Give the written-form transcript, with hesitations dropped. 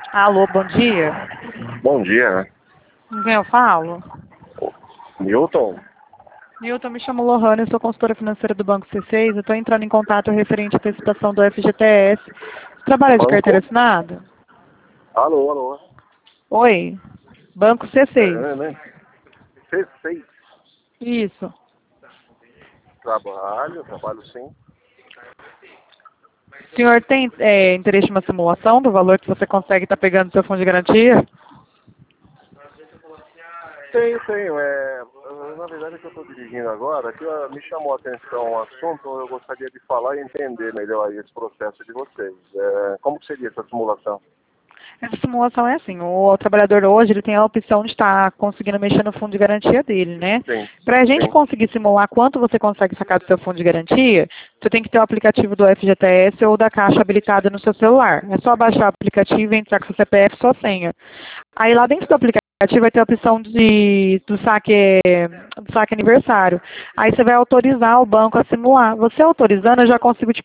Alô, bom dia. Bom dia. Com quem eu falo? Newton? Nilton, me chamo Lohane, eu sou consultora financeira do Banco C6. Eu estou entrando em contato referente à antecipação do FGTS. Você trabalha de carteira Banco? assinada? Alô, alô. Oi, Banco C6. Né? C6. Isso. Trabalho sim. O senhor tem interesse em uma simulação do valor que você consegue estar pegando do seu fundo de garantia? Tenho. Na verdade, é que eu estou dirigindo agora, que me chamou a atenção o assunto, eu gostaria de falar e entender melhor aí esse processo de vocês. Como que seria essa simulação? Essa simulação é assim, o trabalhador hoje ele tem a opção de estar conseguindo mexer no fundo de garantia dele, né? Sim, Para a gente sim. conseguir simular quanto você consegue sacar do seu fundo de garantia, você tem que ter o aplicativo do FGTS ou da Caixa habilitado no seu celular. É só baixar o aplicativo e entrar com seu CPF e sua senha. Aí lá dentro do aplicativo vai ter a opção do saque aniversário. Aí você vai autorizar o banco a simular. Você autorizando, eu já consigo te